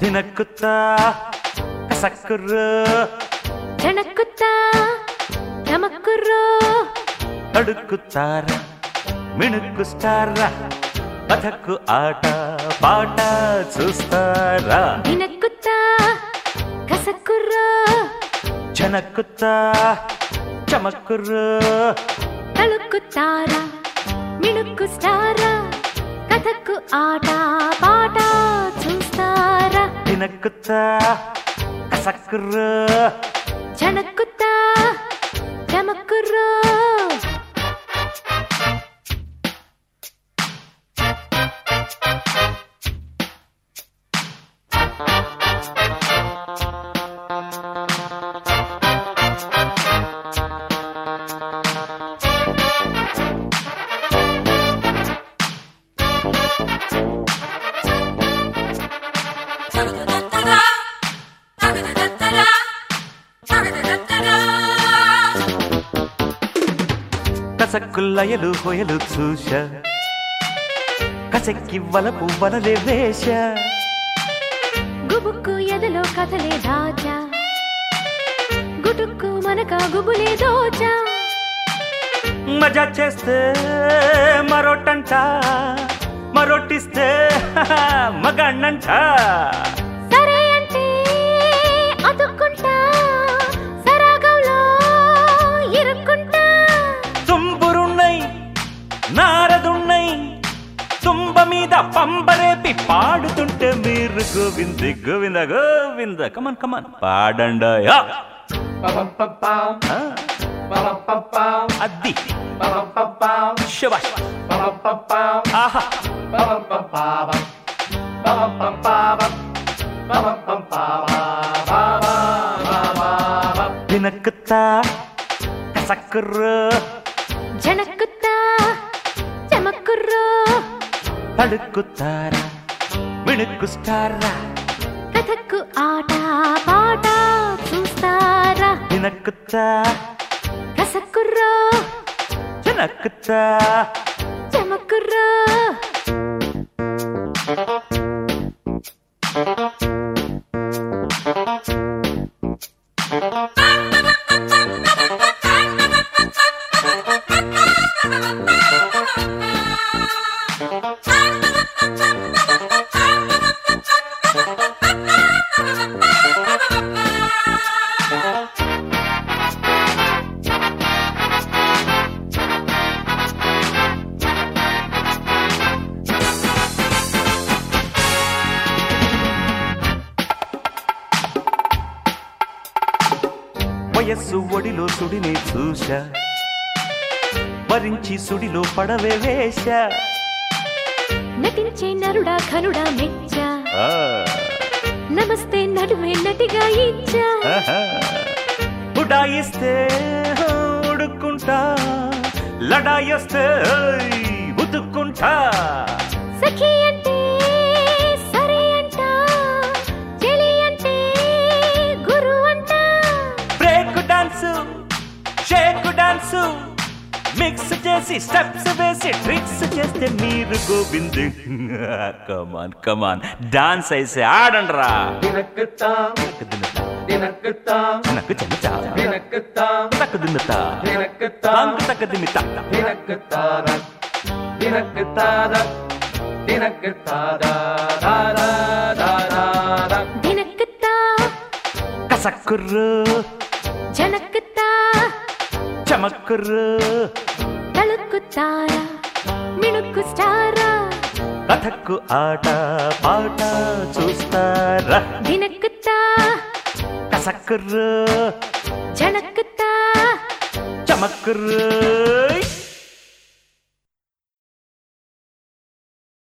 దినక్కుతా కసక్కుర్రు జనక్కుతా చమక్కుర్రు అడుక్కుతారా మిణుక్కు స్టారా కథకు ఆట పాట చూస్తారా దినక్కుతా కసక్కుర్రు జనక్కుతా చమక్కుర్రు తళుక్కుతారా మిణుక్కు స్టారా కథకు ఆట పాట చూస్తారా దినక్కుతా కసక్కుర్రు జనక్కుతా చమక్కుర్రు కసక్కుల్లయలు హొయలు చూశ కసక్కి వలపు వలలే వేష గుబుక్కు ఎదలో కథలే దాచా గుటుక్కు మనక గుబులే దోచా మజా చేస్తే మరోటంట మరోటిస్తే మగన్నంట సరే అంటే అతుక్కుంటా సరాగంలో ఇరుక్కుంటా తుంబురున్నై నారదున్నై తుంబ మీద పంబరేపి పాడుతుంటే మీరు గోవింద గోవింద గోవింద కమన్ కమన్ పాడండయా అద్ది శభాష్ ఆహా దినక్కుతా కసక్కుర్రు జనక్కుతా చమక్కుర్రు అడుక్కుతారా మిణుక్కు స్టారా కథకు ఆట పాట చూస్తారా దినక్కుతా కసక్కుర్రు జనక్కుతా చమక్కుర్రు వయస్సు ఒడిలో సుడిని చూశ వరించి సుడిలో పడవే వేశ నటించే నరుడా ఘనుడా మెచ్చా నమస్తే నడుమే నటిగా ఇచ్చా ఉడాయిస్తే ఉడుక్కుంటా లడాయిస్తే ఉతుక్కుంటా సఖీ అంటే సరే అంట చెలి అంటే గురు అంట break dance shake dance mix చేసి స్టెప్స్ వేసి ట్రిక్స్ చేస్తే మీరు గోవింద్ కమాన్ కమాన్ డాన్స్ అయితే ఆడండ్రా దినక్కుతా దినక్కుతా నాకు చెమటా దినక్కుతా తక్కు దిన్నతా దినక్కుతా తాంకు తక్క దిమితా దినక్కుతా దినక్కుతా దినక్కుతా దారా దారా దినక్కుతా కసక్కుర్రు జనక్కుతా చమక్కుర్రు తళుక్కుతారా మిణుక్కు స్టారా కథకు ఆట పాట చూస్తారా దినక్కుతా కసక్కుర్రు జనక్కుతా చమక్కుర్రు